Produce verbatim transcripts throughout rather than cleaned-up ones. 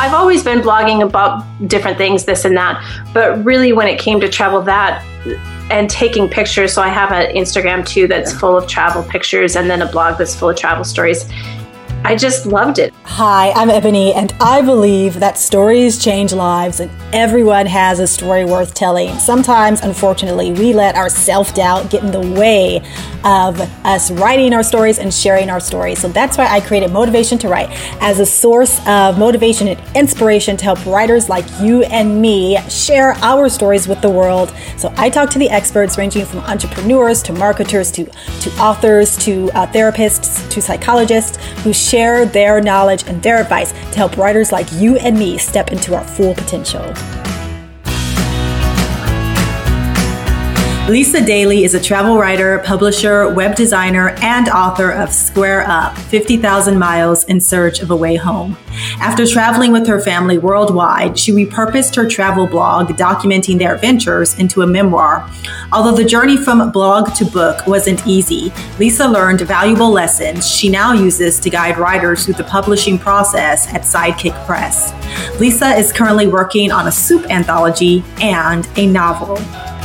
I've always been blogging about different things, this and that, but really when it came to travel, that and taking pictures, so I have an Instagram too that's full of travel pictures, and then a blog that's full of travel stories. I just loved it. Hi, I'm Ebony, and I believe that stories change lives, and everyone has a story worth telling. Sometimes, unfortunately, we let our self-doubt get in the way of us writing our stories and sharing our stories. So that's why I created Motivation to Write as a source of motivation and inspiration to help writers like you and me share our stories with the world. So I talk to the experts ranging from entrepreneurs to marketers to, to authors to uh, therapists to psychologists who share their knowledge and their advice to help writers like you and me step into our full potential. Lisa Daly is a travel writer, publisher, web designer, and author of Square Up, fifty thousand Miles in Search of a Way Home. After traveling with her family worldwide, she repurposed her travel blog, documenting their adventures, into a memoir. Although the journey from blog to book wasn't easy, Lisa learned valuable lessons she now uses to guide writers through the publishing process at Sidekick Press. Lisa is currently working on a soup anthology and a novel.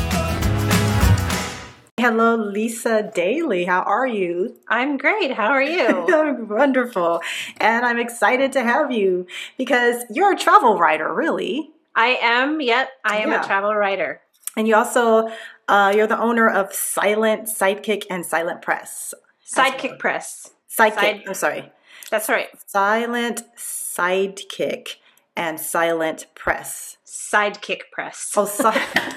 Hello, Lisa Daly. How are you? I'm great. How are you? I'm wonderful. And I'm excited to have you because you're a travel writer, really. I am, yet I am Yeah. a travel writer. And you also, uh, you're the owner of Silent Sidekick and Silent Press. Sidekick Press. Sidekick, Side- I'm sorry. That's right. Silent Sidekick and Silent Press. Sidekick Press. Oh, si-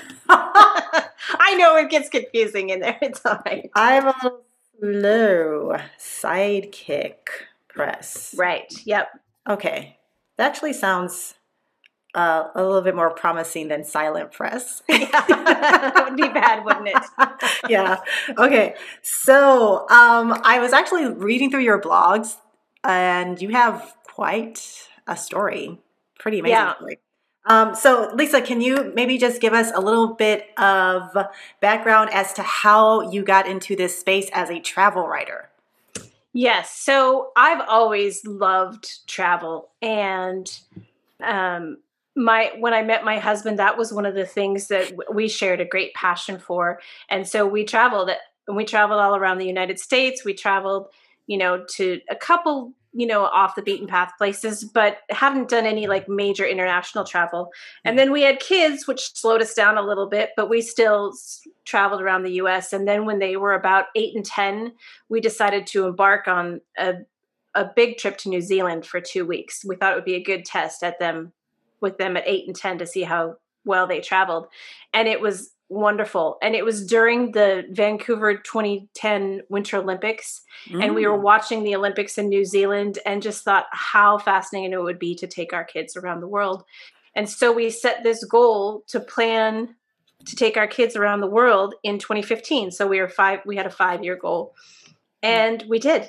I know it gets confusing in there. It's all right. I'm a little slow. Sidekick Press. Right. Yep. Okay. That actually sounds uh, a little bit more promising than Silent Press. Yeah. That would be bad, wouldn't it? Yeah. Okay. So um, I was actually reading through your blogs, and you have quite a story. Pretty amazing Yeah. story. Um, so, Lisa, can you maybe just give us a little bit of background as to how you got into this space as a travel writer? Yes. So I've always loved travel, and um, my when I met my husband, that was one of the things that w- we shared a great passion for, and so we traveled. And we traveled all around the United States. We traveled, you know, to a couple, you know, off the beaten path places, but hadn't done any like major international travel. And then we had kids, which slowed us down a little bit, but we still s- traveled around the U S. And then when they were about eight and ten, we decided to embark on a, a big trip to New Zealand for two weeks. We thought it would be a good test at them with them at eight and ten to see how well they traveled. And it was wonderful. And it was during the Vancouver twenty ten Winter Olympics. Mm. And we were watching the Olympics in New Zealand and just thought how fascinating it would be to take our kids around the world. And so we set this goal to plan to take our kids around the world in twenty fifteen. So we were five, we had a five year goal, and we did.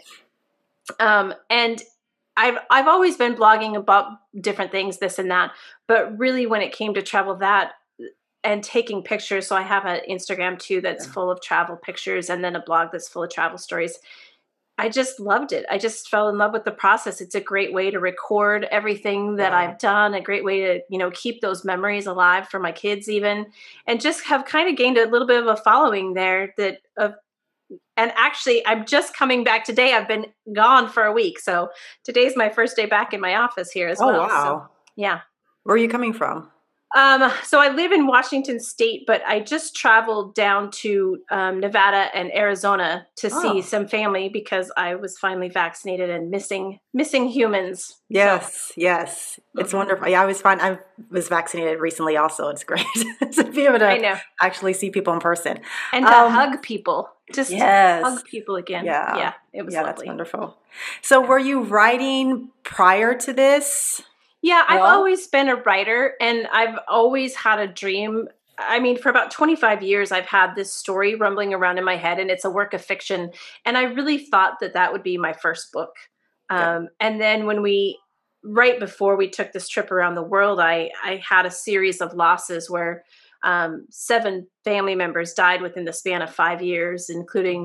Um, and I've, I've always been blogging about different things, this and that, but really when it came to travel, that and taking pictures. So I have an Instagram too that's full of travel pictures, and then a blog that's full of travel stories. I just loved it. I just fell in love with the process. It's a great way to record everything that I've done, a great way to, you know, keep those memories alive for my kids even, and just have kind of gained a little bit of a following there that of, and actually I'm just coming back today. I've been gone for a week. So today's my first day back in my office here as oh, well. Wow. So, yeah. Where are you coming from? Um, so I live in Washington State, but I just traveled down to um, Nevada and Arizona to Oh. see some family because I was finally vaccinated and missing missing humans. Yes, So, yes. It's Mhm. wonderful. Yeah, I was fine. I was vaccinated recently also. It's great to be able I to know. actually see people in person. And to Um, hug people, just yes. hug people again. Yeah. Yeah, it was Yeah, that's lovely. wonderful. So were you writing prior to this? Yeah, I've Well- always been a writer, and I've always had a dream. I mean, for about twenty-five years, I've had this story rumbling around in my head, and it's a work of fiction. And I really thought that that would be my first book. Um, and then when we, right before we took this trip around the world, I, I had a series of losses where um, seven family members died within the span of five years, including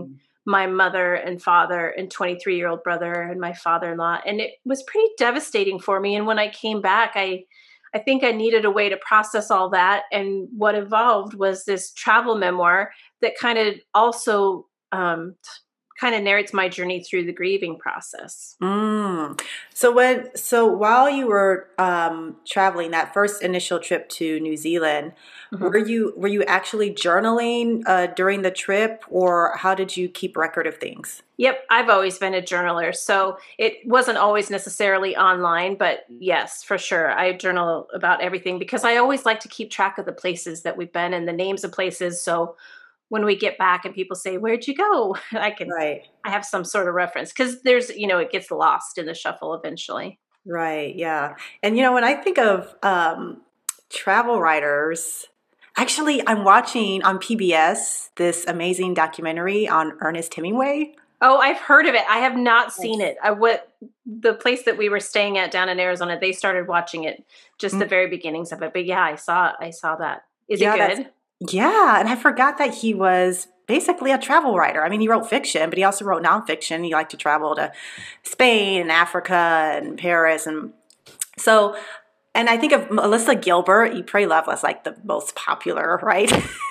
my mother and father and twenty-three year old brother and my father-in-law. And it was pretty devastating for me. And when I came back, I, I think I needed a way to process all that. And what evolved was this travel memoir that kind of also um, kind of narrates my journey through the grieving process. Mm. So when, so while you were um, traveling that first initial trip to New Zealand, mm-hmm. were you were you actually journaling uh, during the trip, or how did you keep record of things? Yep, I've always been a journaler, so it wasn't always necessarily online, but yes, for sure, I journal about everything because I always like to keep track of the places that we've been and the names of places. So when we get back and people say, "Where'd you go?" I can, right. I have some sort of reference because there's, you know, it gets lost in the shuffle eventually. Right. Yeah. And, you know, when I think of um, travel writers, actually, I'm watching on P B S this amazing documentary on Ernest Hemingway. Oh, I've heard of it. I have not seen it. I, what the place that we were staying at down in Arizona, they started watching it, just mm-hmm. the very beginnings of it. But yeah, I saw, I saw that. Is yeah, it good? Yeah. And I forgot that he was basically a travel writer. I mean, he wrote fiction, but he also wrote nonfiction. He liked to travel to Spain and Africa and Paris. And so, and I think of Melissa Gilbert, Eat, Pray, Love was like the most popular, right?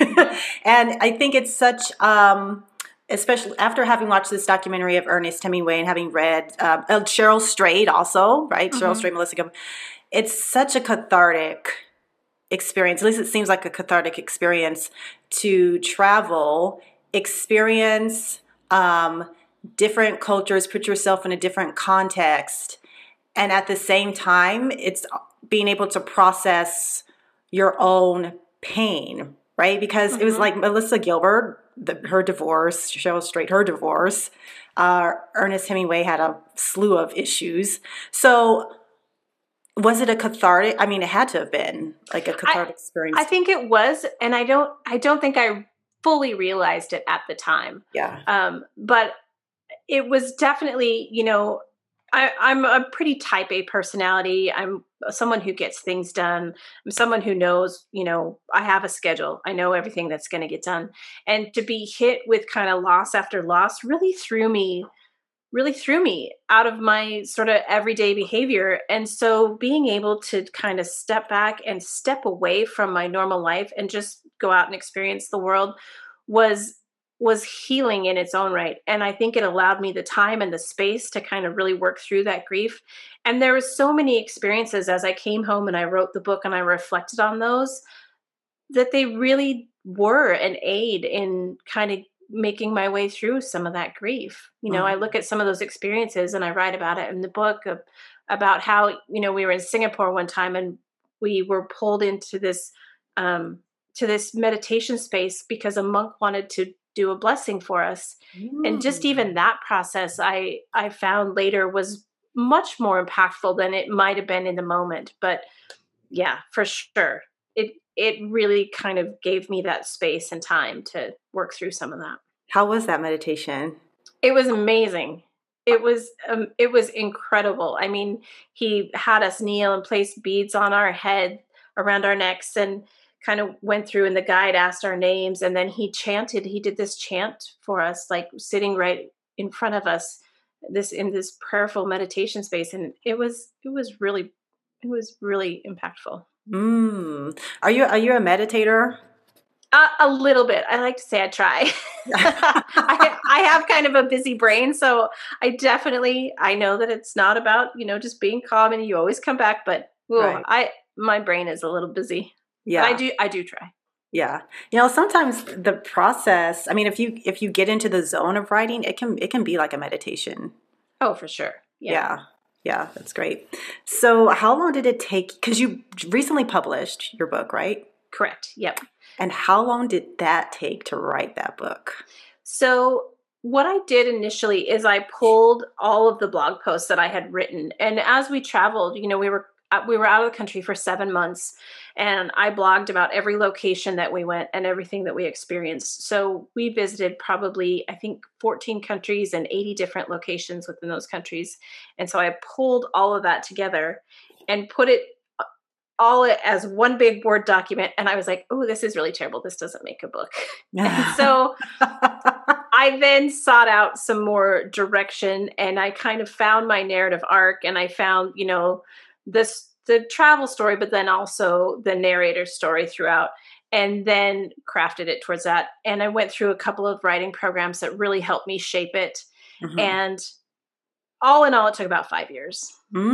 And I think it's such, um, especially after having watched this documentary of Ernest Hemingway and having read um, Cheryl Strayed also, right? Mm-hmm. Cheryl Strayed, Melissa Gilbert. It's such a cathartic experience. At least it seems like a cathartic experience to travel, experience um, different cultures, put yourself in a different context. And at the same time, it's being able to process your own pain, right? Because mm-hmm. it was like Melissa Gilbert, the, her divorce, Cheryl Strayed, her divorce. Uh, Ernest Hemingway had a slew of issues. So was it a cathartic? I mean, it had to have been like a cathartic I, experience. I think it was, and I don't. I don't think I fully realized it at the time. Yeah. Um, but it was definitely, you know, I, I'm a pretty type A personality. I'm someone who gets things done. I'm someone who knows, you know, I have a schedule. I know everything that's going to get done. And to be hit with kind of loss after loss really threw me. really threw me out of my sort of everyday behavior. And so being able to kind of step back and step away from my normal life and just go out and experience the world was was healing in its own right. And I think it allowed me the time and the space to kind of really work through that grief. And there were so many experiences as I came home and I wrote the book and I reflected on those, that they really were an aid in kind of making my way through some of that grief. You know, mm-hmm. I look at some of those experiences and I write about it in the book of, about how, you know, we were in Singapore one time and we were pulled into this, um, to this meditation space because a monk wanted to do a blessing for us. Mm. And just even that process, I, I found later was much more impactful than it might've been in the moment. But yeah, for sure. It, it really kind of gave me that space and time to work through some of that. How was that meditation? It was amazing. It was, um, it was incredible. I mean, he had us kneel and place beads on our head, around our necks, and kind of went through, and the guide asked our names, and then he chanted, he did this chant for us, like sitting right in front of us, this, in this prayerful meditation space. And it was, it was really, it was really impactful. Mm. Are you are you a meditator? Uh, a little bit. I like to say I try. I, I have kind of a busy brain, so I definitely I know that it's not about, you know, just being calm and you always come back. But ooh, right. I my brain is a little busy. Yeah, but I do I do try. Yeah, you know, sometimes the process. I mean, if you if you get into the zone of writing, it can it can be like a meditation. Oh, for sure. Yeah. yeah. Yeah, that's great. So how long did it take? Because you recently published your book, right? Correct. Yep. And how long did that take to write that book? So what I did initially is I pulled all of the blog posts that I had written. And as we traveled, you know, we were we were out of the country for seven months and I blogged about every location that we went and everything that we experienced. So we visited probably, I think, fourteen countries and eighty different locations within those countries. And so I pulled all of that together and put it all as one big Word document. And I was like, oh, this is really terrible. This doesn't make a book. And so I I then sought out some more direction, and I kind of found my narrative arc, and I found, you know, this the travel story, but then also the narrator's story throughout, and then crafted it towards that. And I went through a couple of writing programs that really helped me shape it. Mm-hmm. And all in all, it took about five years.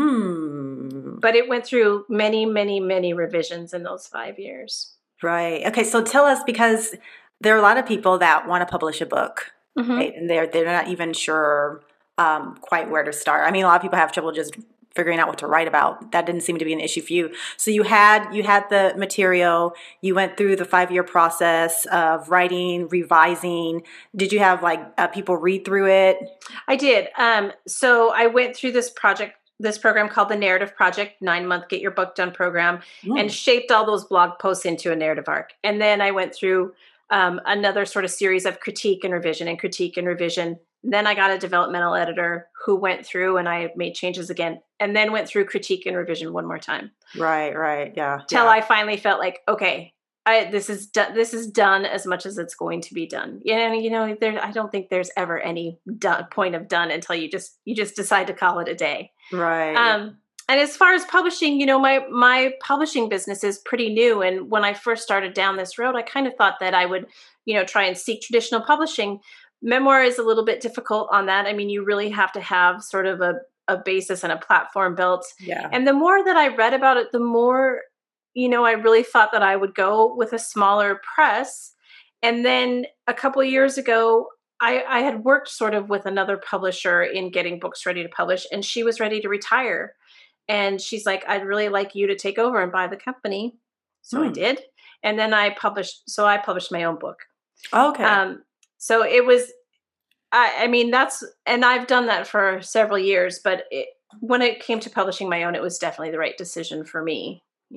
Mm. But it went through many, many, many revisions in those five years. Right. Okay. So tell us, because there are a lot of people that want to publish a book, mm-hmm. right? And they're they're not even sure um, quite where to start. I mean, a lot of people have trouble just figuring out what to write about. That didn't seem to be an issue for you. So you had you had the material. You went through the five year process of writing, revising. Did you have like uh, people read through it? I did. Um, so I went through this project. This program called the Narrative Project, nine month Get Your Book Done program, mm. and shaped all those blog posts into a narrative arc. And then I went through um, another sort of series of critique and revision and critique and revision. Then I got a developmental editor who went through, and I made changes again, and then went through critique and revision one more time. Right, right, yeah. Till yeah. I finally felt like, okay, I, this is do- this is done as much as it's going to be done. You know, you know, there. I don't think there's ever any done, point of done until you just you just decide to call it a day. Right. Um, and as far as publishing, you know, my my publishing business is pretty new. And when I first started down this road, I kind of thought that I would, you know, try and seek traditional publishing. Memoir is a little bit difficult on that. I mean, you really have to have sort of a, a basis and a platform built. Yeah. And the more that I read about it, the more, you know, I really thought that I would go with a smaller press. And then a couple of years ago, I, I had worked sort of with another publisher in getting books ready to publish, and she was ready to retire. And she's like, I'd really like you to take over and buy the company. So hmm. I did. And then I published, so I published my own book. Okay. Um, so it was, I, I mean, that's, and I've done that for several years, but it, when it came to publishing my own, it was definitely the right decision for me. You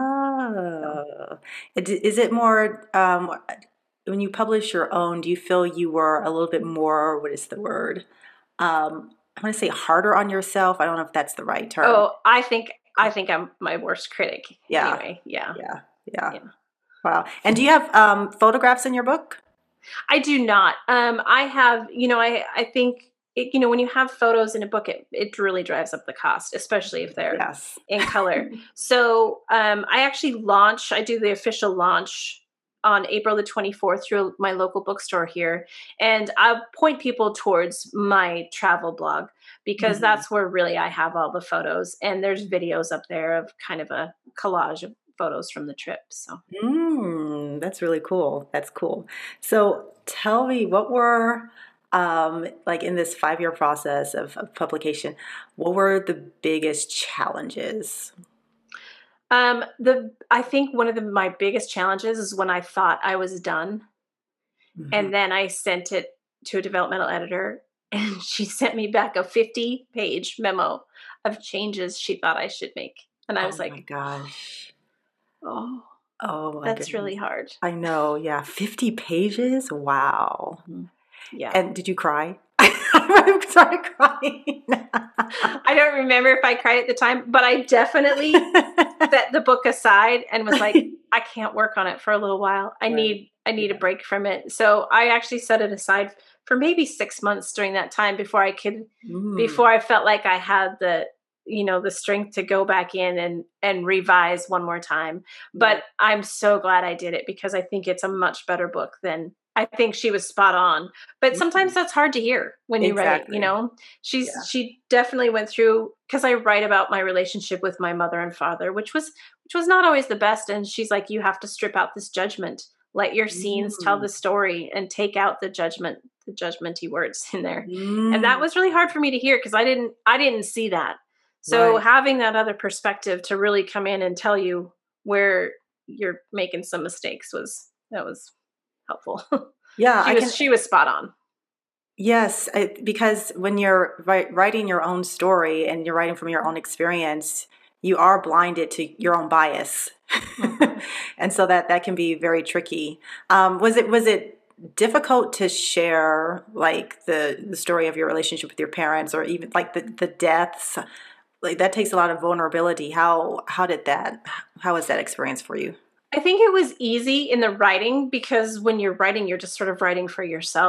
know? Oh, is it more, um, when you publish your own, do you feel you were a little bit more, what is the word? Um, I want to say harder on yourself. I don't know if that's the right term. Oh, I think, I think I'm my worst critic. Yeah. Anyway. Yeah. Yeah. Yeah. yeah. Wow. And do you have um, photographs in your book? I do not. Um, I have, you know, I, I think, it, you know, when you have photos in a book, it, it really drives up the cost, especially if they're yes. in color. So um, I actually launch, I do the official launch on April the twenty-fourth through my local bookstore here. And I'll point people towards my travel blog, because mm-hmm. that's where really I have all the photos. And there's videos up there of kind of a collage of photos from the trip. So mm, that's really cool. That's cool. So tell me, what were, um, like in this five-year process of, of publication, what were the biggest challenges? Um, the I think one of the, my biggest challenges is when I thought I was done, mm-hmm. and then I sent it to a developmental editor, and she sent me back a fifty-page memo of changes she thought I should make, and I was oh like, my gosh. Oh, oh, my that's goodness. Really hard. I know. Yeah. fifty pages. Wow. Yeah. And did you cry? I started crying. I don't remember if I cried at the time, but I definitely set the book aside and was like, I can't work on it for a little while. I right. need, I need yeah. a break from it. So I actually set it aside for maybe six months during that time before I could, mm. before I felt like I had the, you know, the strength to go back in and, and revise one more time. But yeah. I'm so glad I did it, because I think it's a much better book than, I think she was spot on. But sometimes that's hard to hear when you exactly. write, you know, she's, yeah. she definitely went through, because I write about my relationship with my mother and father, which was, which was not always the best. And she's like, you have to strip out this judgment, let your scenes mm. tell the story, and take out the judgment, the judgmenty words in there. Mm. And that was really hard for me to hear, because I didn't, I didn't see that. So right. having that other perspective to really come in and tell you where you're making some mistakes was, that was helpful. Yeah. she, I was, can, she was spot on. Yes. I, because when you're write, writing your own story and you're writing from your own experience, you are blinded to your own bias. Mm-hmm. And so that, that can be very tricky. Um, was it, was it difficult to share like the, the story of your relationship with your parents, or even like the, the deaths? Like that takes a lot of vulnerability. How, how did that, how was that experience for you? I think it was easy in the writing, because when you're writing, you're just sort of writing for yourself.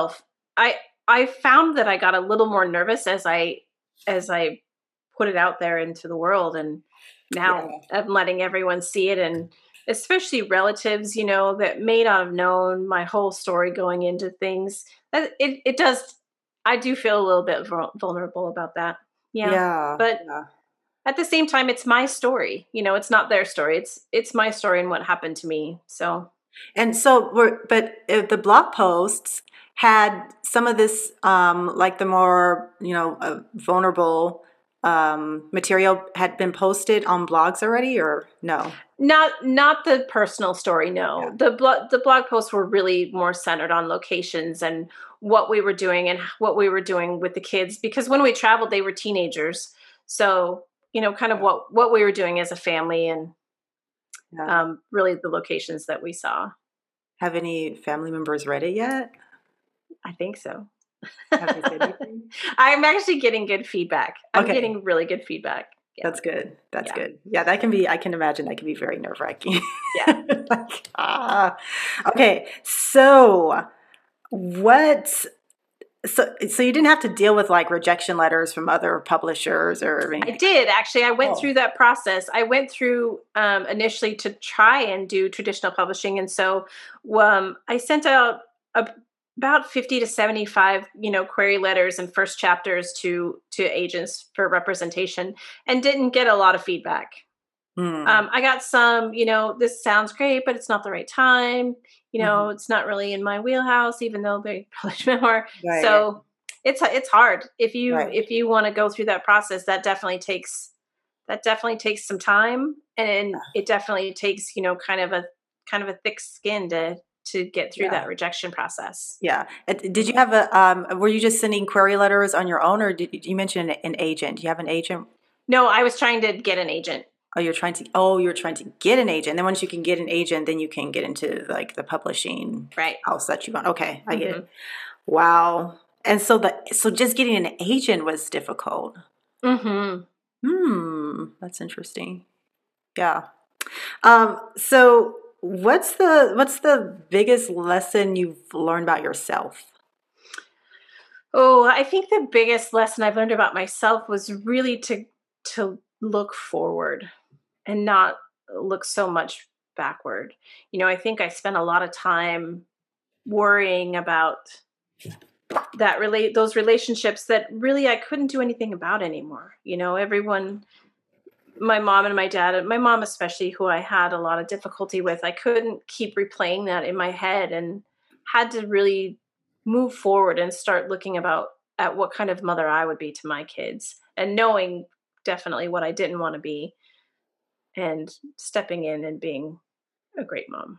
I I found that I got a little more nervous as I as I put it out there into the world, and now Yeah. I'm letting everyone see it, and especially relatives, you know, that may not have known my whole story going into things. Uh, It it does. I do feel a little bit vul- vulnerable about that. Yeah, Yeah. but Yeah. at the same time, it's my story. You know, it's not their story. It's it's my story and what happened to me. So And so we're, but uh, the blog posts had some of this, um, like the more, you know, uh, vulnerable um, material had been posted on blogs already, or no? not not the personal story. Yeah. No, the blog the blog posts were really more centered on locations and what we were doing and what we were doing with the kids. Because when we traveled, they were teenagers. So you know, kind of Yeah. what what we were doing as a family, and Yeah. um, really the locations that we saw. Have any family members read it yet? I think so. Have they said anything? I'm actually getting good feedback. I'm Okay. getting really good feedback. Yeah. That's good. That's Yeah. good. Yeah, that can be, I can imagine that can be very nerve wracking. Yeah. Like, ah. Okay. So, what, so, so you didn't have to deal with like rejection letters from other publishers or I anything? did actually. I went Oh, through that process. I went through um, initially to try and do traditional publishing, and so um, I sent out a, about fifty to seventy-five, you know, query letters and first chapters to to agents for representation, and didn't get a lot of feedback. hmm. Um, I got some, you know, this sounds great, but it's not the right time. You Hmm. know, it's not really in my wheelhouse, even though they publish memoir. Right, yeah, So it's it's hard if you right. if you want to go through that process. That definitely takes that definitely takes some time, and it definitely takes, you know, kind of a kind of a thick skin to to get through Yeah, that rejection process. yeah. Uh, Did you Mhm. have a, um, were you just sending query letters on your own, or did you mention an, an agent? Do you have an agent? No, I was trying to get an agent. Oh, you're trying to, oh, you're trying to get an agent. Then once you can get an agent, then you can get into like the publishing Right. house that you want. Okay, I get Hmm. it. Wow. And so the, so just getting an agent was difficult. Hmm. Hmm, that's interesting. Yeah. Um, so what's the what's the biggest lesson you've learned about yourself? Oh, I think the biggest lesson I've learned about myself was really to to look forward and not look so much backward. You know, I think I spent a lot of time worrying about that relate those relationships that really I couldn't do anything about anymore. You know, everyone, my mom and my dad, my mom especially, who I had a lot of difficulty with, I couldn't keep replaying that in my head, and had to really move forward and start looking about at what kind of mother I would be to my kids, and knowing definitely what I didn't want to be, and stepping in and being a great mom.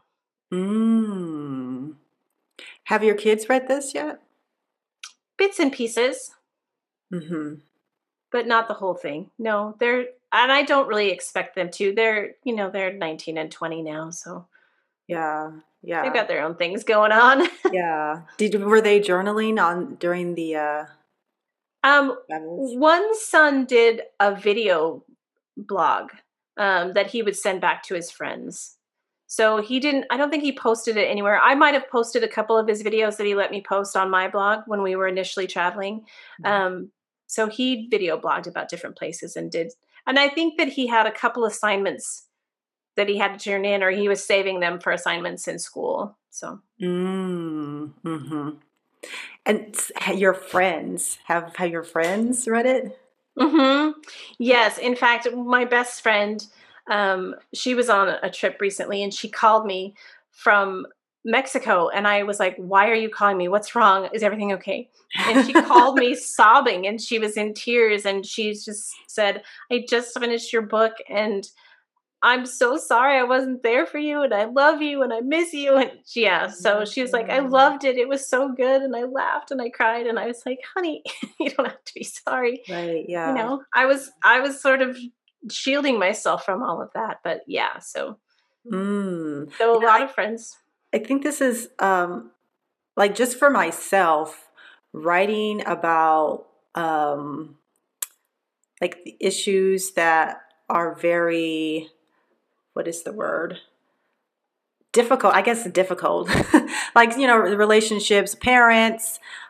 Mm. Have your kids read this yet? Bits and pieces, Mm-hmm. but not the whole thing. No, they're, and I don't really expect them to. They're, you know, they're nineteen and twenty now, so Yeah, they've yeah, got their own things going on. yeah. Did were they journaling on during the uh um, travels? one son did a video blog um, that he would send back to his friends. So he didn't, I don't think he posted it anywhere. I might have posted a couple of his videos that he let me post on my blog when we were initially traveling. Um, so he video blogged about different places and did, and I think that he had a couple assignments that he had to turn in, or he was saving them for assignments in school. So, Mm, mm-hmm. And s- ha- your friends have have your friends read it? hmm yes, in fact, my best friend, um, she was on a trip recently, and she called me from Mexico, and I was like, "Why are you calling me? What's wrong? Is everything okay?" And she called me sobbing, and she was in tears, and she just said, "I just finished your book, and I'm so sorry I wasn't there for you, and I love you, and I miss you." And yeah, so she was like, "I loved it. It was so good." And I laughed and I cried, and I was like, "Honey, you don't have to be sorry." Right, You yeah. know, I was I was sort of shielding myself from all of that, but yeah, so Mm. so a Yeah, lot I, of friends. I think this is um like just for myself, writing about um like the issues that are very, what is the word? Difficult, I guess difficult. Like, you know, relationships, parents,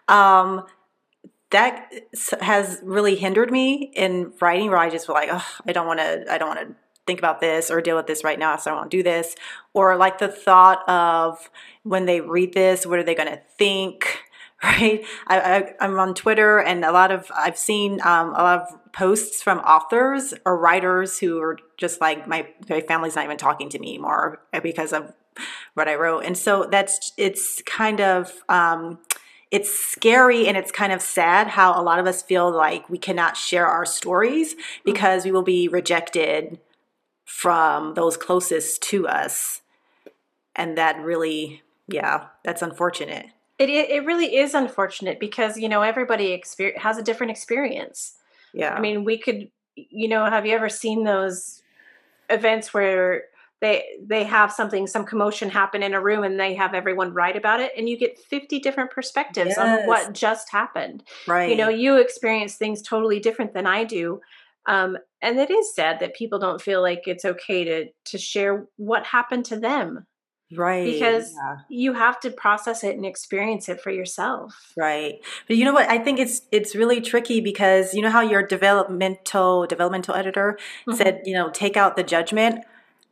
Um, that has really hindered me in writing, where I just feel like, oh, I don't want to, I don't want to think about this or deal with this right now, so I don't want to do this. Or like the thought of when they read this, what are they going to think? Right? I, I, I'm on Twitter, and a lot of, I've seen um, a lot of posts from authors or writers who are just like, my, my family's not even talking to me anymore because of what I wrote. And so that's, it's kind of, um, it's scary, and it's kind of sad how a lot of us feel like we cannot share our stories because we will be rejected from those closest to us. And that really, yeah, that's unfortunate. It it really is unfortunate because, you know, everybody exper- has a different experience. Yeah. I mean, we could, you know, have you ever seen those events where they they have something, some commotion happen in a room, and they have everyone write about it, and you get fifty different perspectives Yes. on what just happened. Right. You know, you experience things totally different than I do. Um, and it is sad that people don't feel like it's okay to to share what happened to them. Right. Because yeah. you have to process it and experience it for yourself. Right. But you know what? I think it's it's really tricky because you know how your developmental developmental editor mm-hmm. said, you know, take out the judgment.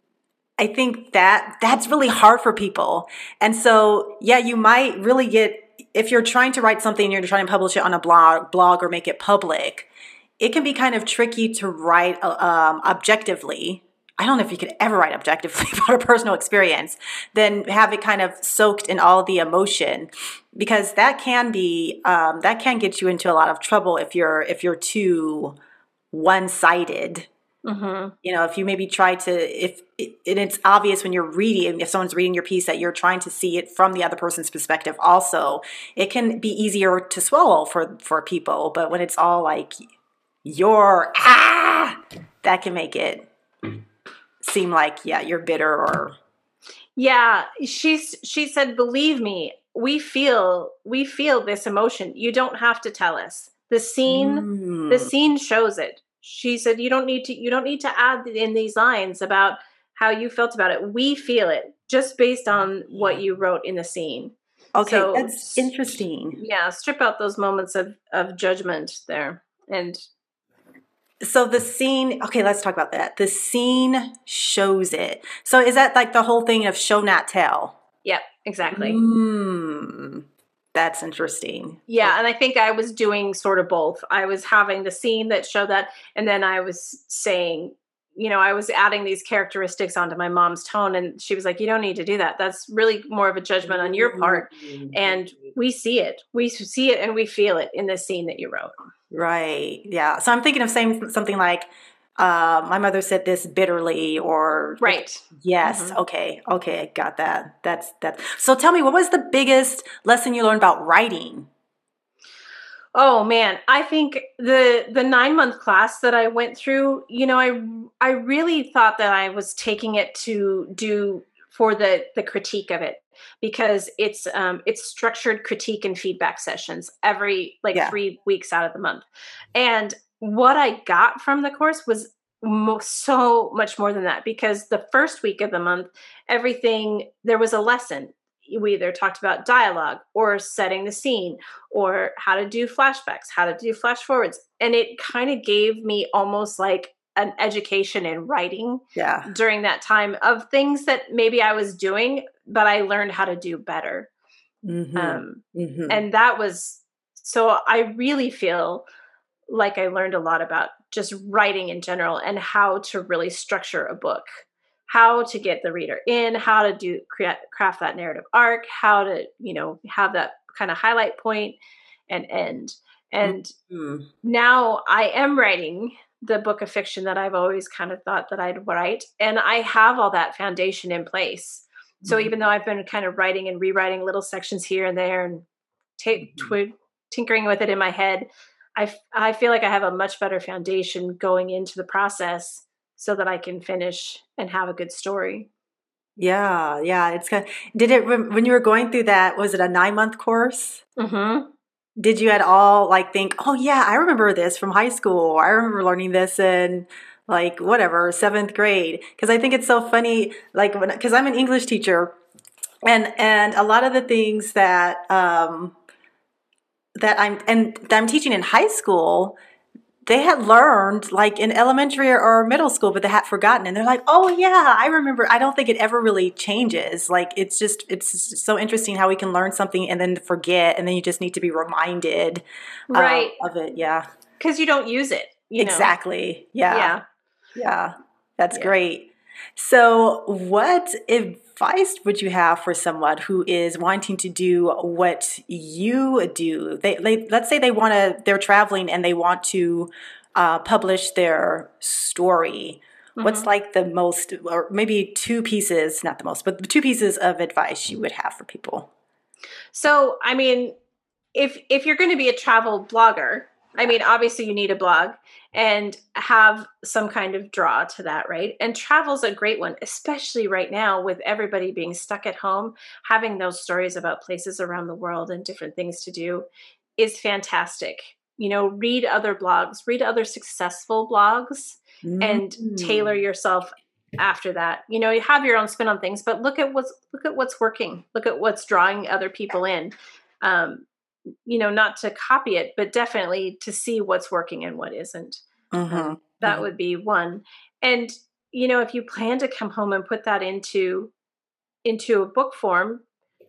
I think that that's really hard for people. And so, yeah, you might really get, if you're trying to write something and you're trying to publish it on a blog, blog or make it public, it can be kind of tricky to write um, objectively. I don't know if you could ever write objectively about a personal experience, then have it kind of soaked in all the emotion, because that can be, um, that can get you into a lot of trouble if you're, if you're too one-sided. Mm-hmm. You know, if you maybe try to, if and it's obvious when you're reading, if someone's reading your piece that you're trying to see it from the other person's perspective also, it can be easier to swallow for, for people. But when it's all like your, ah, that can make it seem like, yeah, you're bitter or. Yeah, she's, she said, believe me, we feel, we feel this emotion. You don't have to tell us. The scene, mm. the scene shows it. She said, you don't need to, you don't need to add in these lines about how you felt about it. We feel it just based on what you wrote in the scene. Okay. So, that's interesting. Yeah. Strip out those moments of, of judgment there. And so the scene, okay, let's talk about that. The scene shows it. So is that like the whole thing of show, not tell? Yep, exactly. Mm. That's interesting. Yeah, and I think I was doing sort of both. I was having the scene that showed that, and then I was saying, you know, I was adding these characteristics onto my mom's tone, and she was like, you don't need to do that. That's really more of a judgment on your part. And we see it. We see it and we feel it in the scene that you wrote. Right. Yeah. So I'm thinking of saying something like, Uh, my mother said this bitterly, or right. Yes. Mm-hmm. Okay. Okay. Got that. That's that. So tell me, what was the biggest lesson you learned about writing? Oh man, I think the the nine month class that I went through, you know, I I really thought that I was taking it to do for the the critique of it, because it's um it's structured critique and feedback sessions every like yeah. three weeks out of the month, and what I got from the course was mo- so much more than that, because the first week of the month, everything, there was a lesson. We either talked about dialogue or setting the scene or how to do flashbacks, how to do flash forwards. And it kind of gave me almost like an education in writing yeah. during that time of things that maybe I was doing, but I learned how to do better. Mm-hmm. Um, mm-hmm. And that was, so I really feel like I learned a lot about just writing in general and how to really structure a book, how to get the reader in, how to do create, craft that narrative arc, how to, you know, have that kind of highlight point and end. And mm-hmm. now I am writing the book of fiction that I've always kind of thought that I'd write. And I have all that foundation in place. So mm-hmm. even though I've been kind of writing and rewriting little sections here and there and t- tw- tinkering with it in my head, I, I feel like I have a much better foundation going into the process so that I can finish and have a good story. Yeah, yeah. It's kind of, did it, when you were going through that, was it a nine month course? Mm-hmm. Did you at all like think, oh yeah, I remember this from high school. I remember learning this in like whatever, seventh grade. Cause I think it's so funny, like when, cause I'm an English teacher, and, and a lot of the things that, um, that I'm and that I'm teaching in high school, they had learned like in elementary or, or middle school, but they had forgotten. And they're like, oh yeah, I remember. I don't think it ever really changes. Like it's just, it's so interesting how we can learn something and then forget. And then you just need to be reminded uh, Right. of it. Yeah, Because you don't use it, you know? exactly. Yeah. Yeah. Yeah. That's Yeah. great. So what advice would you have for someone who is wanting to do what you do? They, they let's say they want to, they're traveling and they want to uh, publish their story. What's Mhm. like the most, or maybe two pieces, not the most, but the two pieces of advice you would have for people? So, I mean, if if you're going to be a travel blogger, I mean, obviously you need a blog and have some kind of draw to that, right? And travel's a great one, especially right now with everybody being stuck at home. Having those stories about places around the world and different things to do is fantastic. You know, read other blogs, read other successful blogs, and tailor Mm. yourself after that. You know, you have your own spin on things, but look at what's look at what's working. Look at what's drawing other people in. Um, you know, not to copy it, but definitely to see what's working and what isn't. Mm-hmm. Um, that Mm-hmm. would be one. And, you know, if you plan to come home and put that into into a book form,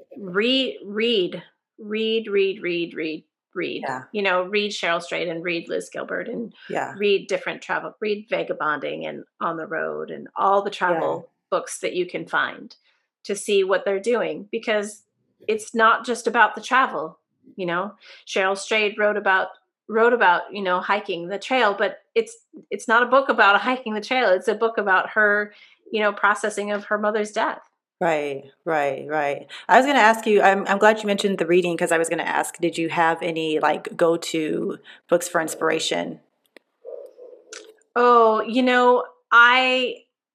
read, read, read, read, read, read, read. Yeah. You know, read Cheryl Strayed and read Liz Gilbert and Yeah. read different travel, read Vagabonding and On the Road and all the Yeah. travel books that you can find to see what they're doing, because it's not just about the travel. You know, Cheryl Strayed wrote about wrote about, you know, hiking the trail, but it's it's not a book about hiking the trail. It's a book about her, you know, processing of her mother's death. Right, right, right. I was going to ask you, I'm I'm glad you mentioned the reading because I was going to ask, did you have any like go-to books for inspiration? Oh, you know, I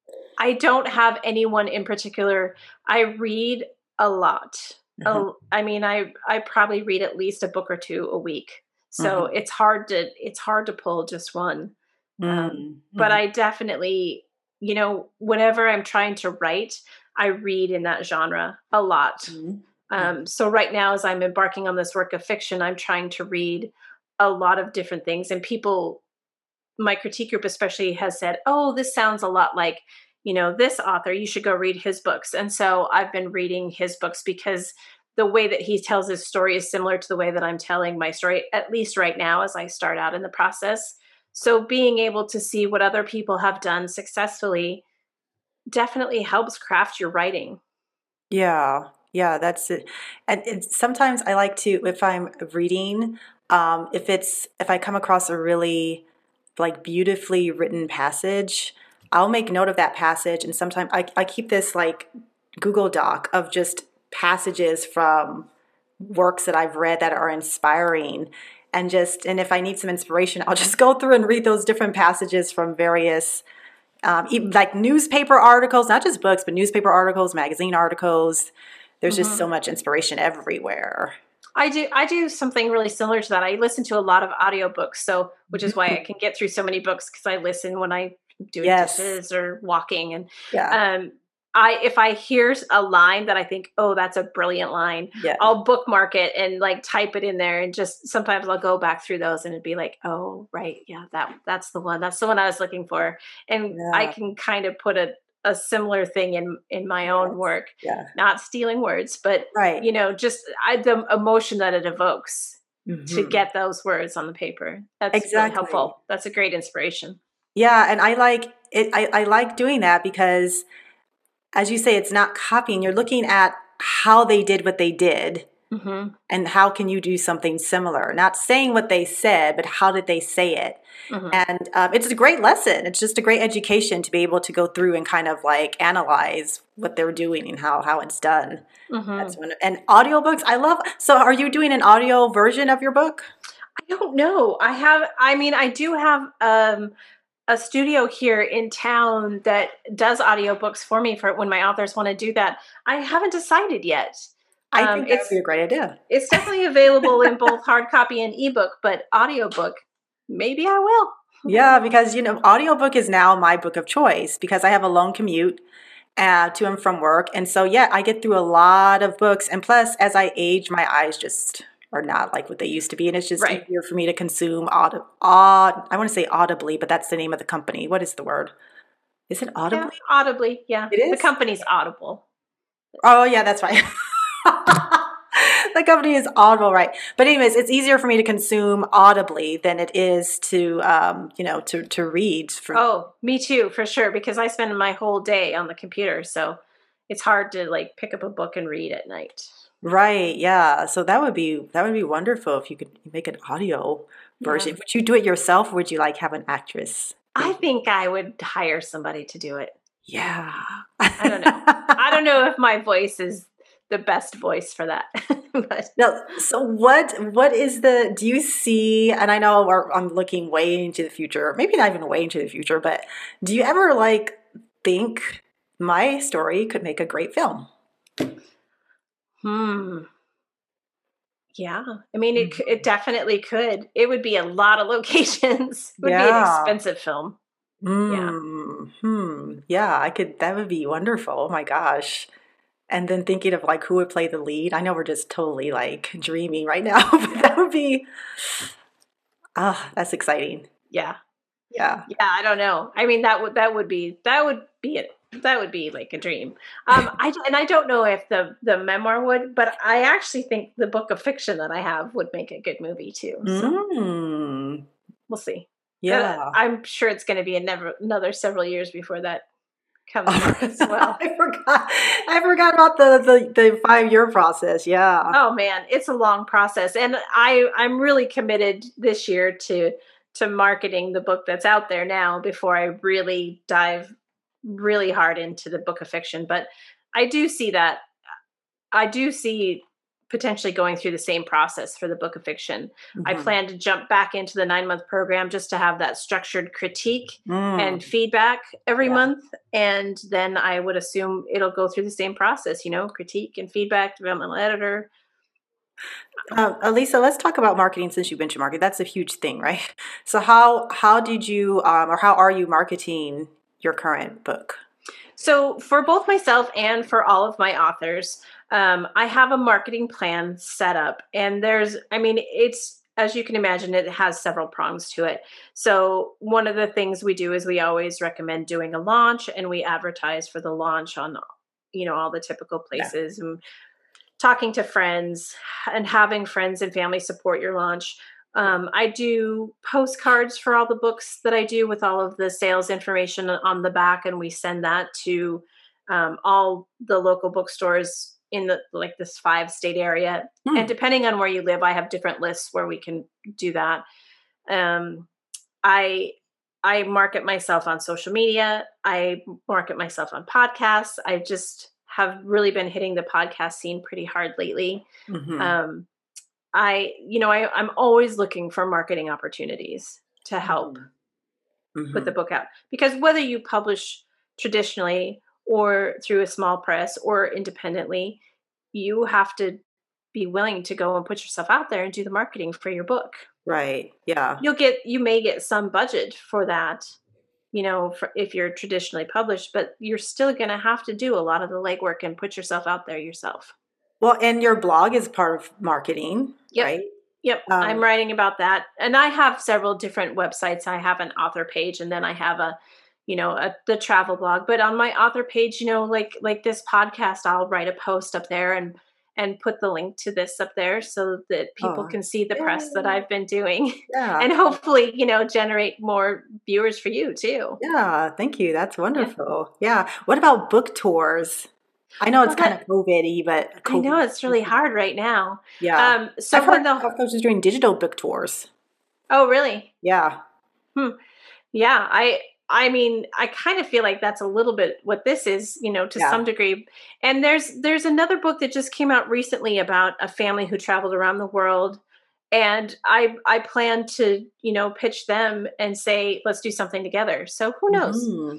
I don't have anyone in particular. I read a lot. Hmm. Oh, I mean, I I probably read at least a book or two a week. So Hmm. it's hard to it's hard to pull just one. Um, but Mm-hmm. I definitely, you know, whenever I'm trying to write, I read in that genre a lot. Hmm. Um, so right now, as I'm embarking on this work of fiction, I'm trying to read a lot of different things. And people, my critique group especially, has said, "Oh, this sounds a lot like, you know, this author. You should go read his books." And so I've been reading his books because the way that he tells his story is similar to the way that I'm telling my story, at least right now as I start out in the process. So being able to see what other people have done successfully definitely helps craft your writing. Yeah, yeah, that's it. And it's, sometimes I like to, if I'm reading, um, if it's if I come across a really like beautifully written passage, I'll make note of that passage, and sometimes I I keep this like Google Doc of just passages from works that I've read that are inspiring. And just and if I need some inspiration, I'll just go through and read those different passages from various um, even like newspaper articles, not just books, but newspaper articles, magazine articles. There's just so Mhm. much inspiration everywhere. I do I do something really similar to that. I listen to a lot of audiobooks, so which is why I can get through so many books, because I listen when I'm doing Yes. dishes or walking. And Yeah. um I if I hear a line that I think, "Oh, that's a brilliant line," Yeah. I'll bookmark it and like type it in there, and just sometimes I'll go back through those and it'd be like, "Oh, right. Yeah, that that's the one. That's the one I was looking for." And I Yeah. can kind of put a a similar thing in in my own Yes. work, Yeah. not stealing words, but Right. you know, just I, the emotion that it evokes to Hmm. get those words on the paper. That's really Exactly. helpful. That's a great inspiration. Yeah, and I like it. I, I like doing that because, as you say, it's not copying. You're looking at how they did what they did, Hmm. and how can you do something similar? Not saying what they said, but how did they say it? Hmm. And um, it's a great lesson. It's just a great education to be able to go through and kind of like analyze what they're doing and how how it's done. That's Hmm. one. And audiobooks, I love. So, are you doing an audio version of your book? I don't know. I have, I mean, I do have um, a studio here in town that does audiobooks for me for when my authors want to do that. I haven't decided yet. I Um, think that would be it's a great idea. it's definitely available in both hard copy and ebook, but audiobook, maybe I will. Yeah, because you know, audiobook is now my book of choice because I have a long commute uh, to and from work. And so, yeah, I get through a lot of books. And plus, as I age, my eyes just are not like what they used to be, and it's just Right. easier for me to consume aud- aud- I want to say audibly, but that's the name of the company. What is the word? Is it Yeah, audibly? audibly. Yeah. It The is? company's Audible. Oh, yeah, that's right. The company is Audible, right? But anyways, it's easier for me to consume audibly than it is to, um, you know, to to read. For Oh, me too, for sure, because I spend my whole day on the computer, so it's hard to like pick up a book and read at night. right, yeah. So that would be that would be wonderful if you could make an audio Yeah. version. Would you do it yourself, or would you like have an actress I do it? think I would hire somebody to do it. Yeah. I don't know. I don't know if my voice is the best voice for that. But Now, so what what is the do you see, and I know we're, I'm looking way into the future, maybe not even way into the future, but do you ever like think my story could make a great film? hmm. Yeah. I mean it c- it Mhm. definitely could. It would be a lot of locations. It would be an Yeah. expensive film. Yeah. Mm, hmm. Yeah, I could that would be wonderful. Oh my gosh. And then thinking of like who would play the lead. I know we're just totally like dreaming right now, but that would be ah, that's exciting. Yeah. Yeah. Yeah, I don't know. I mean, that would that would be that would be it. That would be like a dream. Um, I d- and I don't know if the the memoir would, but I actually think the book of fiction that I have would make a good movie too. So Mm, we'll see. Uh, yeah. I'm sure it's going to be another another several years before that comes out as well. I forgot. I forgot about the the, the five year process. Yeah. Oh man, it's a long process, and I I'm really committed this year to to marketing the book that's out there now before I really dive really hard into the book of fiction. But I do see that I do see potentially going through the same process for the book of fiction. I Hmm. plan to jump back into the nine month program just to have that structured critique and Mm, feedback every yeah. month. And then I would assume it'll go through the same process, you know, critique and feedback, developmental editor. Um, Elisa, let's talk about marketing since you mentioned marketing. That's a huge thing, right? So how how did you um, or how are you marketing your current book? So, for both myself and for all of my authors, um, I have a marketing plan set up. And there's, I mean, it's, as you can imagine, it has several prongs to it. So, one of the things we do is we always recommend doing a launch and we advertise for the launch on, you know, all the typical Yeah. places and talking to friends and having friends and family support your launch. Um, I do postcards for all the books that I do with all of the sales information on the back, and we send that to um, all the local bookstores in the like this five state area. And Hmm. depending on where you live, I have different lists where we can do that. Um, I I market myself on social media. I market myself on podcasts. I just have really been hitting the podcast scene pretty hard lately. Hmm. Um, I, you know, I, I'm always looking for marketing opportunities to help Hmm. put the Hmm. book out because whether you publish traditionally or through a small press or independently, you have to be willing to go and put yourself out there and do the marketing for your book. Right. Yeah. You'll get, you may get some budget for that, you know, for, if you're traditionally published, but you're still going to have to do a lot of the legwork and put yourself out there yourself. Well, and your blog is part of marketing, Yep. right? Yep. I'm Um, writing about that. And I have several different websites. I have an author page and then I have a, you know, a, the travel blog. But on my author page, you know, like like this podcast, I'll write a post up there and and put the link to this up there so that people oh, can see the press that yay. I've been doing Yeah. and hopefully, you know, generate more viewers for you too. Yeah. Thank you. That's Yeah. wonderful. Yeah. What about book tours? I know it's Well, kind that of COVID-y, but I know COVID. it's really hard right now. Yeah. Um, I've so heard when the of folks doing digital book tours. oh really? Yeah. Hmm. Yeah, I I mean, I kind of feel like that's a little bit what this is, you know, to Yeah. some degree. And there's there's another book that just came out recently about a family who traveled around the world. And I I plan to, you know, pitch them and say, let's do something together. So who knows? Mhm.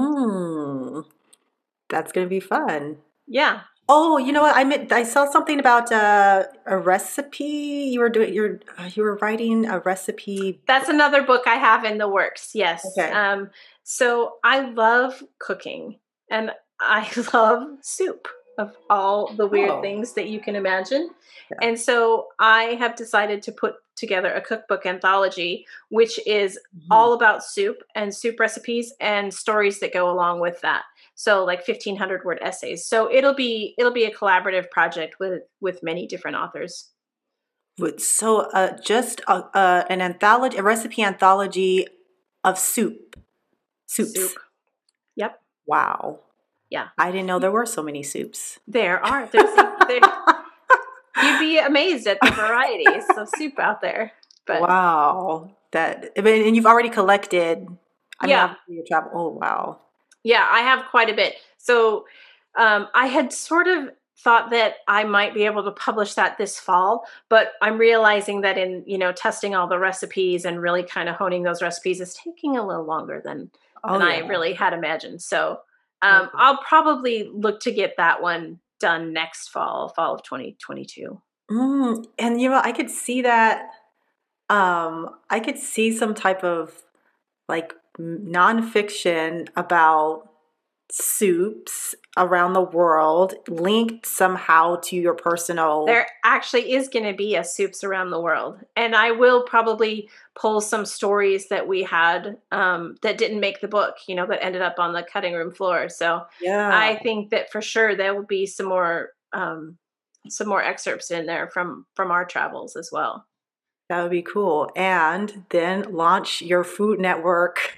Mm. That's gonna be fun. Yeah. Oh, you know what? I meant I saw something about uh, a recipe. You were doing you're uh, you were writing a recipe. That's another book I have in the works. Yes. Okay. Um, so I love cooking and I love soup. of all the weird Oh, things that you can imagine. yeah. And so I have decided to put together a cookbook anthology, which is Mhm. all about soup and soup recipes and stories that go along with that. So like fifteen hundred word essays. So it'll be it'll be a collaborative project with with many different authors. Would- So, uh, just a, uh, an anthology, a recipe anthology of soup, soups. Soup. Yep. Wow. Yeah. I didn't know there were so many soups. There are. There's there, you'd be amazed at the varieties of soup out there. But Wow. That, I mean, and you've already collected, I mean, yeah. obviously you travel. Oh, wow. Yeah, I have quite a bit. So um, I had sort of thought that I might be able to publish that this fall, but I'm realizing that in, you know, testing all the recipes and really kind of honing those recipes is taking a little longer than Oh, than I yeah. really had imagined. So Oh, um, I'll probably look to get that one done next fall, fall of twenty twenty-two. Mm, and you know, I could see that. Um, I could see some type of like m- nonfiction about soups around the world linked somehow to your personal. There actually is going to be a soups around the world, and I will probably pull some stories that we had um, that didn't make the book, you know, that ended up on the cutting room floor. So Yeah, I think that for sure there will be some more um, some more excerpts in there from from our travels as well. that would be cool. And then launch your Food Network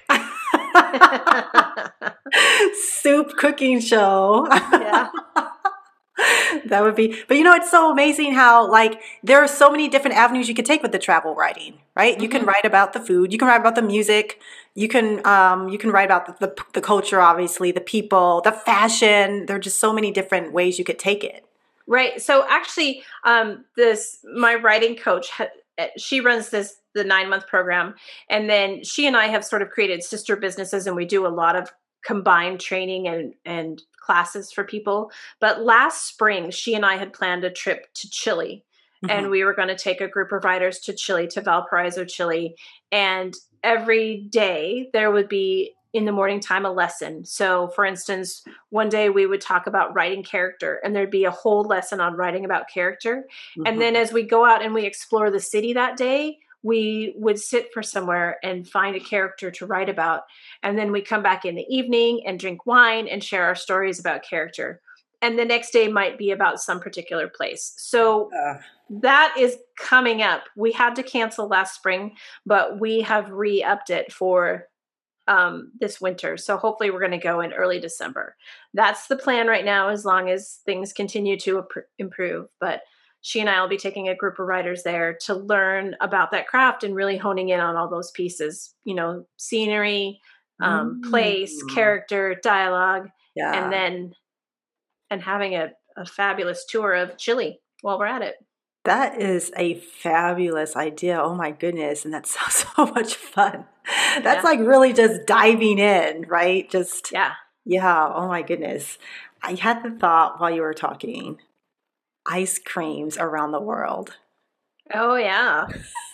soup cooking show. Yeah. That would be, but you know, it's so amazing how like there are so many different avenues you could take with the travel writing, right? You can Mhm. write about the food, you can write about the music, you can um, you can write about the, the the culture, obviously, the people, the fashion. There are just so many different ways you could take it. Right. So actually, um, this my writing coach, ha- eh, she runs this the nine month program, and then she and I have sort of created sister businesses, and we do a lot of combined training and and classes for people. But last spring, she and I had planned a trip to Chile, and Mhm. we were going to take a group of writers to Chile, to Valparaiso, Chile, and every day there would be in the morning time a lesson. So, for instance, one day we would talk about writing character, and there'd be a whole lesson on writing about character. And then Mhm. as we go out and we explore the city that day, we would sit for somewhere and find a character to write about. And then we come back in the evening and drink wine and share our stories about character. And the next day might be about some particular place. So Uh, that is coming up. We had to cancel last spring, but we have re-upped it for um, this winter. So hopefully we're going to go in early December. That's the plan right now, as long as things continue to ap- improve. But she and I will be taking a group of writers there to learn about that craft and really honing in on all those pieces, you know, scenery, um, place, mm, character, dialogue, and yeah. then, and having a, a fabulous tour of Chile while we're at it. That is a fabulous idea. Oh my goodness. And that sounds so much fun. That's Yeah. like really just diving in, right? Just, Yeah. yeah. Oh my goodness. I had the thought while you were talking ice creams around the world. Oh, yeah.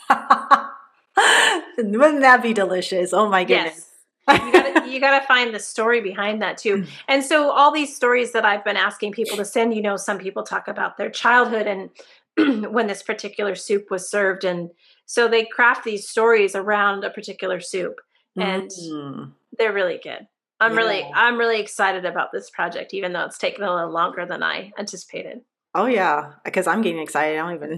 Wouldn't that be delicious? Oh my goodness. Yes. You gotta you gotta find the story behind that too. And so all these stories that I've been asking people to send, you know, some people talk about their childhood and when this particular soup was served. And so they craft these stories around a particular soup. And Mm, they're really good. I'm really yeah. I'm really excited about this project, even though it's taken a little longer than I anticipated. Oh yeah, because I'm getting excited. I don't even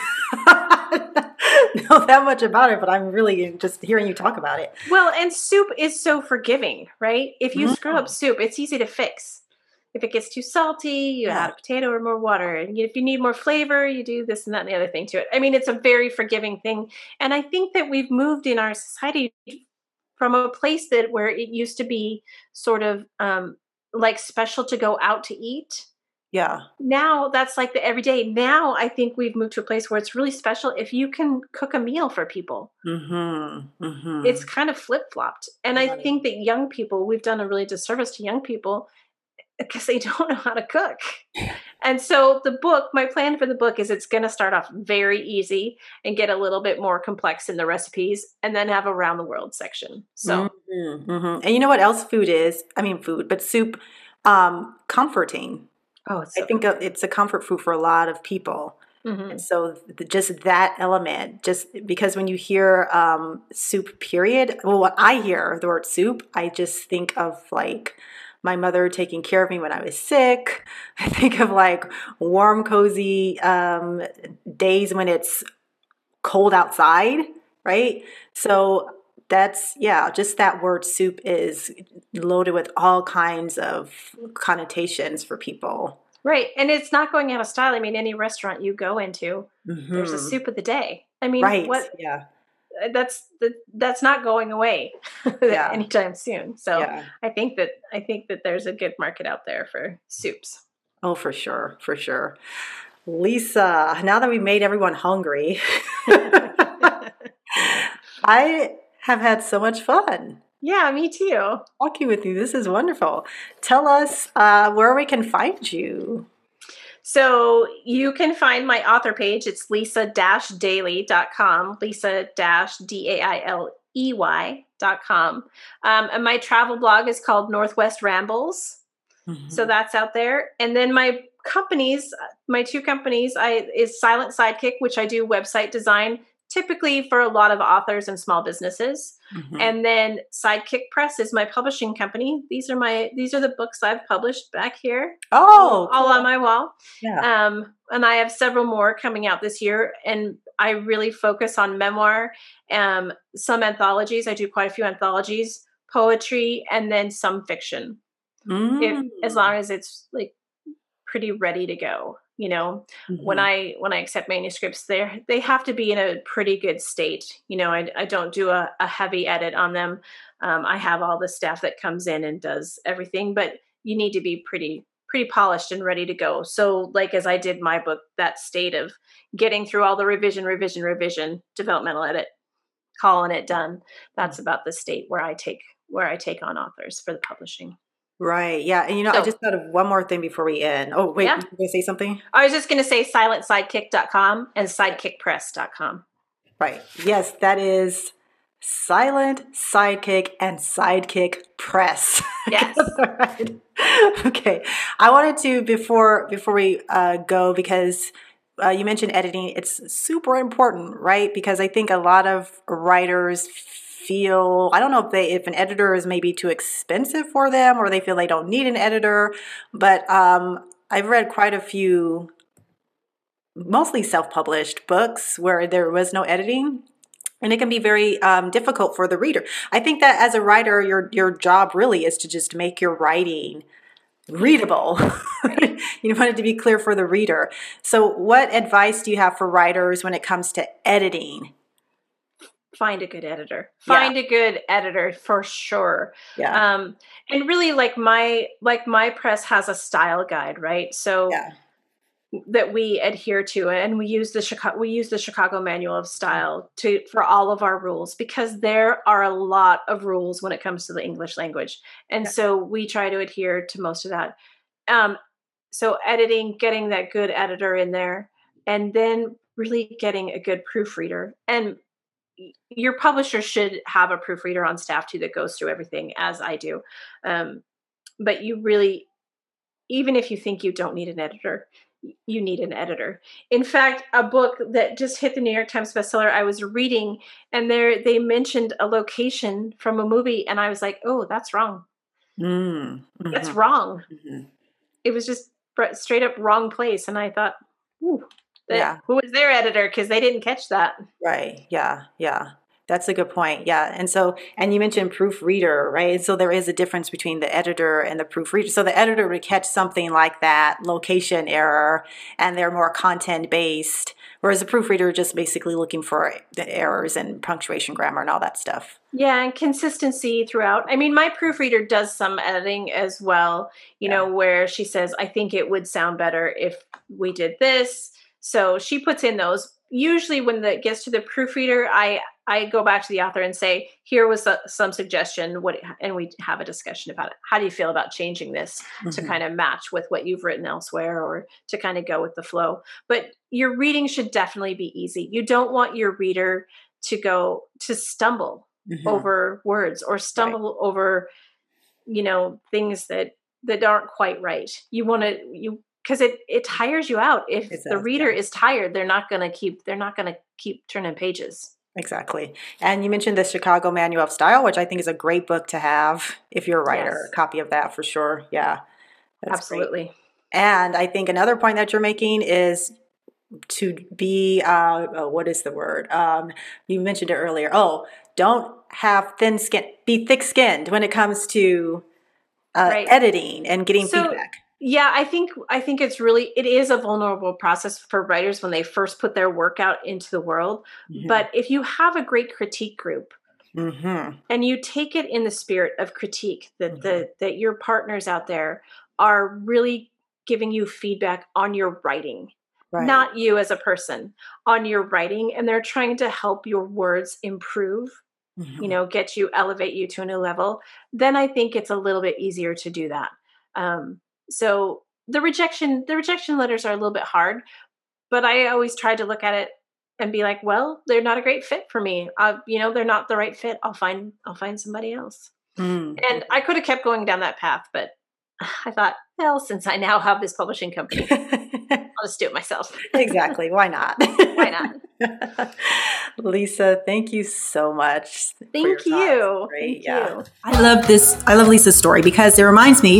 know that much about it, but I'm really just hearing you talk about it. Well, and soup is so forgiving, right? If you screw up Mm, soup, it's easy to fix. If it gets too salty, you yeah. add a potato or more water. And if you need more flavor, you do this and that and the other thing to it. I mean, it's a very forgiving thing. And I think that we've moved in our society from a place that where it used to be sort of um, like special to go out to eat. Yeah. Now that's like the everyday. Now I think we've moved to a place where it's really special if you can cook a meal for people. Mhm. It's Mhm. kind of flip-flopped. And I Right. think that young people, we've done a really disservice to young people because they don't know how to cook. And so the book, my plan for the book is it's going to start off very easy and get a little bit more complex in the recipes and then have a round the world section. Mhm. So, Mhm. And you know what else food is? I mean food, but soup um comforting. Oh, it's I so think uh, it's a comfort food for a lot of people. And hmm so the, just that element, just because when you hear um, soup, period, well, when I hear the word soup, I just think of like my mother taking care of me when I was sick. I think of like warm, cozy um, days when it's cold outside, right? So that's, yeah, just that word soup is loaded with all kinds of connotations for people. right. And it's not going out of style. I mean, any restaurant you go into, there's a Hmm. soup of the day. I mean, Right. what Yeah. that's that, that's not going away Yeah. anytime soon. So Yeah. I think that I think that there's a good market out there for soups. Oh, for sure. For sure. Lisa, now that we've made everyone hungry, I have had so much fun Yeah, me too. talking with you. This is wonderful. Tell us uh, where we can find you. So you can find my author page. It's lisa dash daily dot com, lisa dash D A I L E Y dot com. Um, and my travel blog is called Northwest Rambles. So Mhm. that's out there. And then my companies, my two companies, I is Silent Sidekick, which I do website design, typically for a lot of authors and small businesses. Mhm. And then Sidekick Press is my publishing company. These are my these are the books I've published back here, all, Oh, all on cool. my wall. Yeah. Um, and I have several more coming out this year. And I really focus on memoir, um, some anthologies. I do quite a few anthologies, poetry, and then some fiction, if as Mm. long as it's like pretty ready to go. You know, when Mhm. i when i accept manuscripts, they they have to be in a pretty good state. You know, i, I don't do a, a heavy edit on them. um, I have all the staff that comes in and does everything, but you need to be pretty pretty polished and ready to go. So like as I did my book, that state of getting through all the revision revision revision developmental edit, calling it done, that's about the state where i take where i take on authors for the publishing. Right. Yeah. And you know, I So just thought of one more thing before we end. Oh, wait, yeah, you were going to say something? I was just going to say silent sidekick dot com and sidekick press dot com. Right. Yes, that is Silent Sidekick and Sidekick Press. Yes. Got that right. Okay. I wanted to before before we uh, go because uh, you mentioned editing. It's super important, right? Because I think a lot of writers feel I don't know if they if an editor is maybe too expensive for them or they feel they don't need an editor, but um, I've read quite a few mostly self-published books where there was no editing, and it can be very um, difficult for the reader. I think that as a writer, your your job really is to just make your writing readable. You want it to be clear for the reader. So what advice do you have for writers when it comes to editing? Find a good editor. Yeah, Find a good editor for sure. yeah, Um, and really, like my like my press has a style guide, right? So yeah. that we adhere to, and we use the Chicago we use the Chicago Manual of Style to for all of our rules, because there are a lot of rules when it comes to the English language, and Yeah. so we try to adhere to most of that. Um, so editing, getting that good editor in there, and then really getting a good proofreader. And your publisher should have a proofreader on staff too that goes through everything, as I do. Um, but you really, even if you think you don't need an editor, you need an editor. In fact, a book that just hit the New York Times bestseller, I was reading, and there they mentioned a location from a movie, and I was like, "Oh, that's wrong. Mm, That's mhm, wrong." mhm. It was just straight up wrong place, and I thought, "Ooh, that Yeah. who was their editor? Because they didn't catch that." Right. Yeah. Yeah. That's a good point. Yeah. And so, and you mentioned proofreader, right? So there is a difference between the editor and the proofreader. So the editor would catch something like that location error and they're more content based, whereas the proofreader just basically looking for the errors and punctuation, grammar, and all that stuff. Yeah, and consistency throughout. I mean, my proofreader does some editing as well, you Yeah. know, where she says, I think it would sound better if we did this. So she puts in those. Usually when it gets to the proofreader, I I go back to the author and say, here was a, some suggestion, what, and we have a discussion about it. How do you feel about changing this to Hmm. kind of match with what you've written elsewhere, or to kind of go with the flow? But your reading should definitely be easy. You don't want your reader to go to stumble Hmm. over words, or Right. stumble over, you know, things that that aren't quite right. You want to you because it, it tires you out. If It the does, reader yeah. is tired, they're not going to keep, they're not going to keep turning pages. Exactly. And you mentioned the Chicago Manual of Style, which I think is a great book to have if you're a writer. Yes. A copy of that for sure. Yeah. That's Absolutely. great. And I think another point that you're making is to be, uh, oh, what is the word? Um, you mentioned it earlier. Oh, don't have thin skin, be thick skinned when it comes to uh, Right. editing and getting So, feedback. yeah, I think I think it's really it is a vulnerable process for writers when they first put their work out into the world. Mhm. But if you have a great critique group Mm-hmm. and you take it in the spirit of critique, that Mhm. the that your partners out there are really giving you feedback on your writing, Right. not you as a person, on your writing, and they're trying to help your words improve, Mhm. you know, get you, elevate you to a new level, then I think it's a little bit easier to do that. Um, so the rejection, the rejection letters are a little bit hard, but I always try to look at it and be like, well, they're not a great fit for me. Uh, you know, they're not the right fit. I'll find, I'll find somebody else. Mm. And I could have kept going down that path, but I thought, well, since I now have this publishing company, I'll just do it myself. Exactly. Why not? Why not? Lisa, thank you so much. for your Thank time. you. Great. Thank Yeah. you. I love this. I love Lisa's story because it reminds me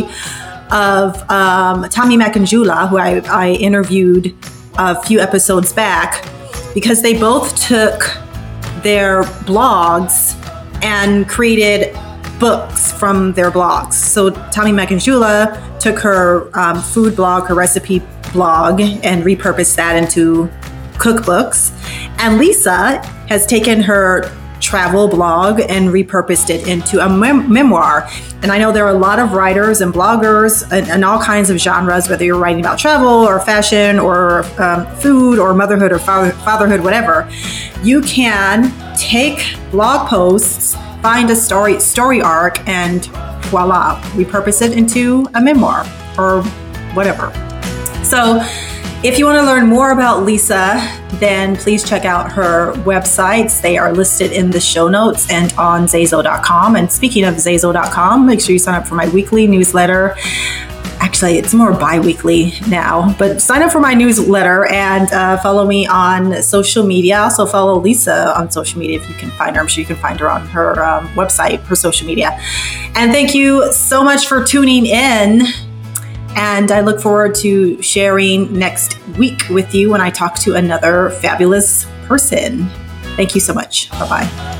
of um, Tommy Macanjula, who I, I interviewed a few episodes back, because they both took their blogs and created books from their blogs. So Tommy Macanjula took her um, food blog, her recipe blog, and repurposed that into cookbooks. And Lisa has taken her travel blog and repurposed it into a mem- memoir. And I know there are a lot of writers and bloggers and, and all kinds of genres, whether you're writing about travel or fashion or um, food or motherhood or father- fatherhood, whatever. You can take blog posts, find a story story arc, and voila, repurpose it into a memoir or whatever. So if you want to learn more about Lisa, then please check out her websites. They are listed in the show notes and on Zazo dot com. And speaking of Zazo dot com, make sure you sign up for my weekly newsletter. Actually, it's more bi-weekly now, but sign up for my newsletter and uh, follow me on social media. Also follow Lisa on social media if you can find her. I'm sure you can find her on her um, website, her social media. And thank you so much for tuning in. And I look forward to sharing next week with you when I talk to another fabulous person. Thank you so much. Bye-bye.